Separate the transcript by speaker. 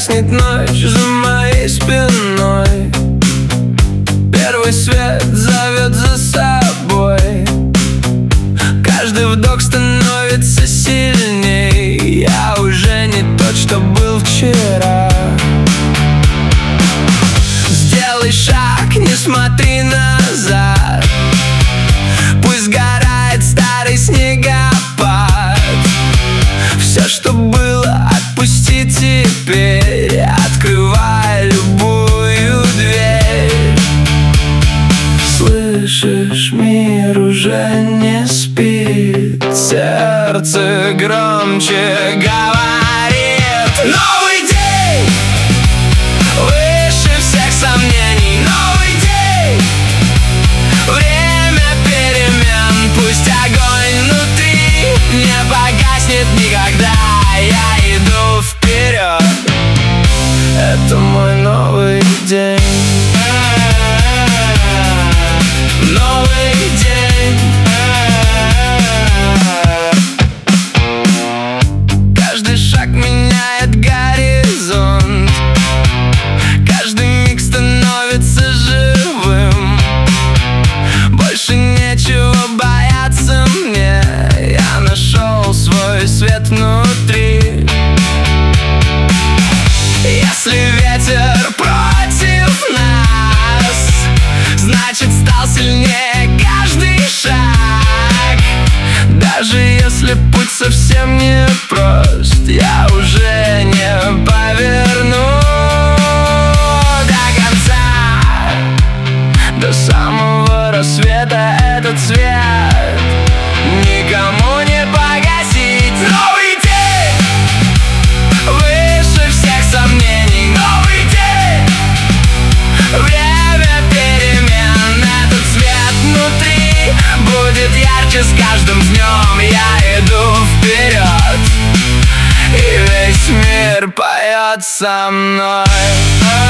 Speaker 1: гаснет ночь за моей спиной. Первый свет зовет за собой. Каждый вдох становится сильней. Я уже не тот, что был вчера. Сделай шаг, не смотри назад. Пусть сгорает старый снегопад. Все, что было, отпусти теперь. Открывай любую дверь. Слышишь, мир уже не спит. Сердце громче говорит: новый день, выше всех сомнений. Новый день, время перемен. Пусть огонь внутри не погаснет никогда. Я иду вперед. Это мой новый день. Новый день. Каждый шаг меняет горизонт. Каждый миг становится живым. Больше нечего бояться мне. Я нашел свой свет внутри. Если ветер против нас, значит стал сильнее каждый шаг. Даже если путь совсем не прост, я уже не поверну до конца. До самого рассвета этот свет никому не погасить. Новый день, выше всех сомнений. Новый день, время перемен. Этот свет внутри будет ярче с каждым днем. Я иду вперед, и весь мир поет со мной.